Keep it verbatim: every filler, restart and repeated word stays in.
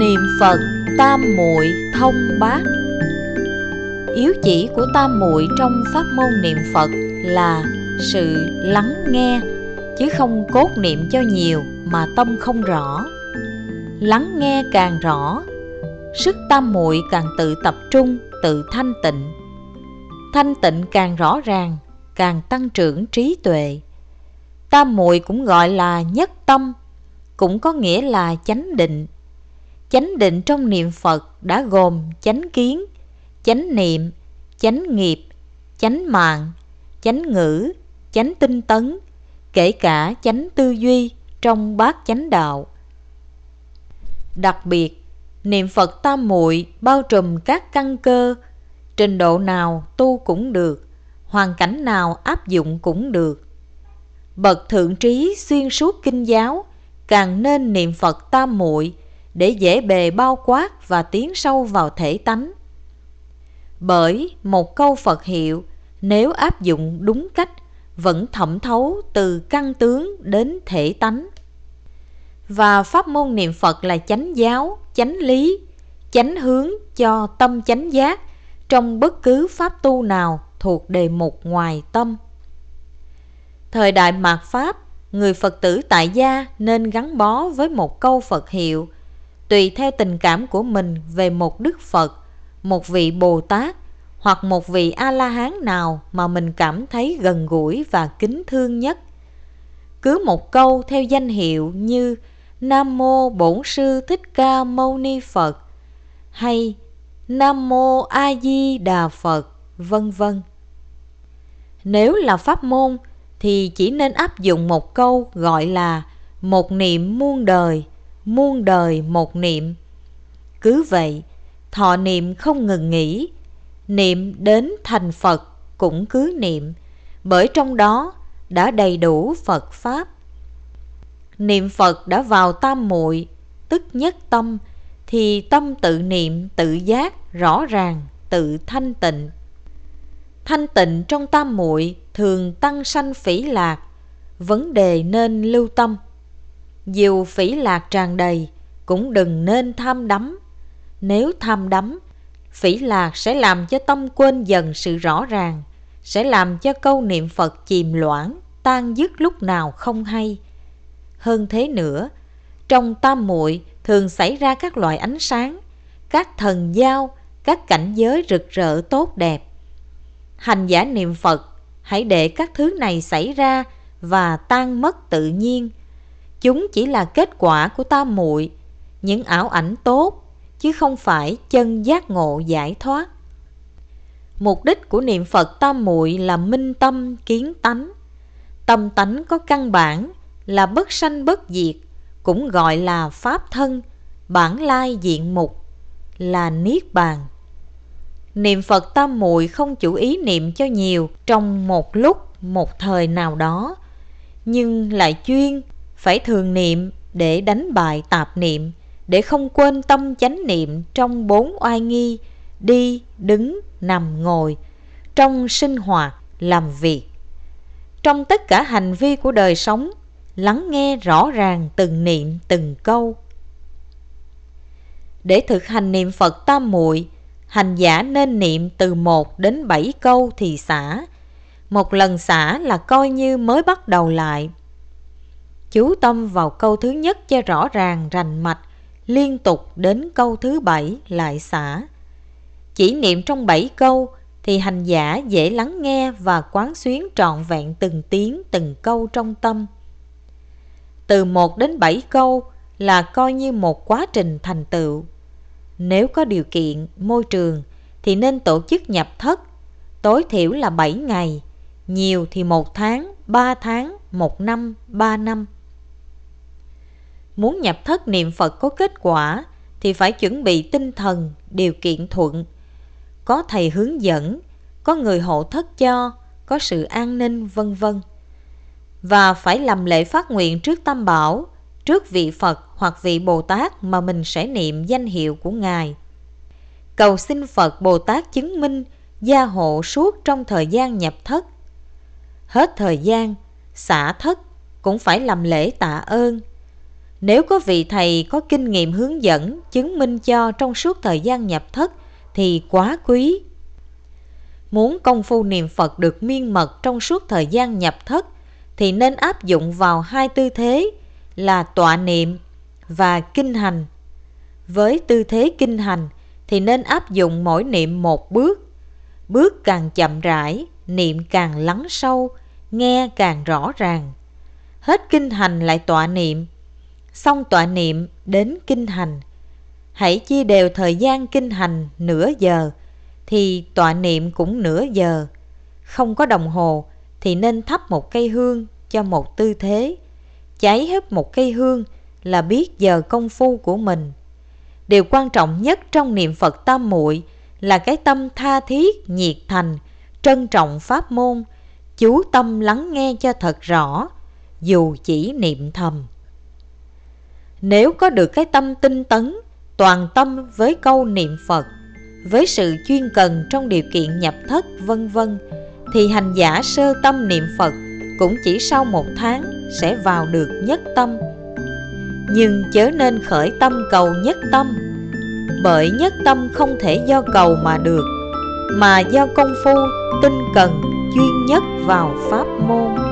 Niệm Phật tam muội thông bát. Yếu chỉ của tam muội trong pháp môn niệm Phật là sự lắng nghe, chứ không cốt niệm cho nhiều mà tâm không rõ. Lắng nghe càng rõ, sức tam muội càng tự tập trung, tự thanh tịnh. Thanh tịnh càng rõ ràng, càng tăng trưởng trí tuệ. Tam muội cũng gọi là nhất tâm, cũng có nghĩa là chánh định. Chánh định trong niệm Phật đã gồm chánh kiến, chánh niệm, chánh nghiệp, chánh mạng, chánh ngữ, chánh tinh tấn, kể cả chánh tư duy trong bát chánh đạo. Đặc biệt, niệm Phật tam muội bao trùm các căn cơ, trình độ nào tu cũng được, hoàn cảnh nào áp dụng cũng được. Bậc thượng trí xuyên suốt kinh giáo càng nên niệm Phật tam muội để dễ bề bao quát và tiến sâu vào thể tánh. Bởi một câu Phật hiệu nếu áp dụng đúng cách vẫn thẩm thấu từ căn tướng đến thể tánh. Và pháp môn niệm Phật là chánh giáo, chánh lý, chánh hướng cho tâm chánh giác trong bất cứ pháp tu nào thuộc đề mục ngoài tâm. Thời đại mạt Pháp, người Phật tử tại gia nên gắn bó với một câu Phật hiệu, tùy theo tình cảm của mình về một Đức Phật, một vị Bồ Tát hoặc một vị A-la-hán nào mà mình cảm thấy gần gũi và kính thương nhất. Cứ một câu theo danh hiệu như Nam Mô Bổn Sư Thích Ca Mâu Ni Phật hay Nam Mô A Di Đà Phật, vân vân. Nếu là pháp môn thì chỉ nên áp dụng một câu gọi là một niệm muôn đời, muôn đời một niệm. Cứ vậy, thọ niệm không ngừng nghỉ, niệm đến thành Phật cũng cứ niệm, bởi trong đó đã đầy đủ Phật Pháp. Niệm Phật đã vào tam muội, tức nhất tâm, thì tâm tự niệm, tự giác, rõ ràng, tự thanh tịnh. Thanh tịnh trong tam muội thường tăng sanh phỉ lạc, vấn đề nên lưu tâm. Dù phỉ lạc tràn đầy, cũng đừng nên tham đắm. Nếu tham đắm, phỉ lạc sẽ làm cho tâm quên dần sự rõ ràng, sẽ làm cho câu niệm Phật chìm loãng, tan dứt lúc nào không hay. Hơn thế nữa, trong tam muội thường xảy ra các loại ánh sáng, các thần giao, các cảnh giới rực rỡ tốt đẹp. Hành giả niệm Phật hãy để các thứ này xảy ra và tan mất tự nhiên. Chúng chỉ là kết quả của tam muội, những ảo ảnh tốt, chứ không phải chân giác ngộ giải thoát. Mục đích của niệm Phật tam muội là minh tâm kiến tánh. Tâm tánh có căn bản là bất sanh bất diệt, cũng gọi là pháp thân, bản lai diện mục, là niết bàn. Niệm Phật tam muội không chủ ý niệm cho nhiều trong một lúc, một thời nào đó, nhưng lại chuyên phải thường niệm để đánh bại tạp niệm, để không quên tâm chánh niệm trong bốn oai nghi, đi, đứng, nằm, ngồi, trong sinh hoạt, làm việc. Trong tất cả hành vi của đời sống, lắng nghe rõ ràng từng niệm từng câu. Để thực hành niệm Phật tam muội, hành giả nên niệm từ một đến bảy câu thì xả. Một lần xả là coi như mới bắt đầu lại. Chú tâm vào câu thứ nhất cho rõ ràng rành mạch, liên tục đến câu thứ bảy lại xả. Chỉ niệm trong bảy câu thì hành giả dễ lắng nghe và quán xuyến trọn vẹn từng tiếng từng câu trong tâm. Từ một đến bảy câu là coi như một quá trình thành tựu. Nếu có điều kiện, môi trường thì nên tổ chức nhập thất, tối thiểu là bảy ngày, nhiều thì một tháng, ba tháng, một năm, ba năm. Muốn nhập thất niệm Phật có kết quả thì phải chuẩn bị tinh thần, điều kiện thuận. Có thầy hướng dẫn, có người hộ thất cho, có sự an ninh, vân vân. Và phải làm lễ phát nguyện trước Tam Bảo, trước vị Phật hoặc vị Bồ Tát mà mình sẽ niệm danh hiệu của Ngài. Cầu xin Phật Bồ Tát chứng minh, gia hộ suốt trong thời gian nhập thất. Hết thời gian, xả thất cũng phải làm lễ tạ ơn. Nếu có vị thầy có kinh nghiệm hướng dẫn, chứng minh cho trong suốt thời gian nhập thất thì quá quý. Muốn công phu niệm Phật được miên mật trong suốt thời gian nhập thất thì nên áp dụng vào hai tư thế là tọa niệm và kinh hành. Với tư thế kinh hành thì nên áp dụng mỗi niệm một bước. Bước càng chậm rãi, niệm càng lắng sâu, nghe càng rõ ràng. Hết kinh hành lại tọa niệm, xong tọa niệm đến kinh hành. Hãy chia đều thời gian kinh hành nửa giờ thì tọa niệm cũng nửa giờ. Không có đồng hồ thì nên thắp một cây hương cho một tư thế. Cháy hết một cây hương là biết giờ công phu của mình. Điều quan trọng nhất trong niệm Phật tam muội là cái tâm tha thiết, nhiệt thành, trân trọng pháp môn, chú tâm lắng nghe cho thật rõ, dù chỉ niệm thầm. Nếu có được cái tâm tinh tấn, toàn tâm với câu niệm Phật, với sự chuyên cần trong điều kiện nhập thất vân vân, thì hành giả sơ tâm niệm Phật cũng chỉ sau một tháng sẽ vào được nhất tâm. Nhưng chớ nên khởi tâm cầu nhất tâm, bởi nhất tâm không thể do cầu mà được, mà do công phu tinh cần chuyên nhất vào pháp môn.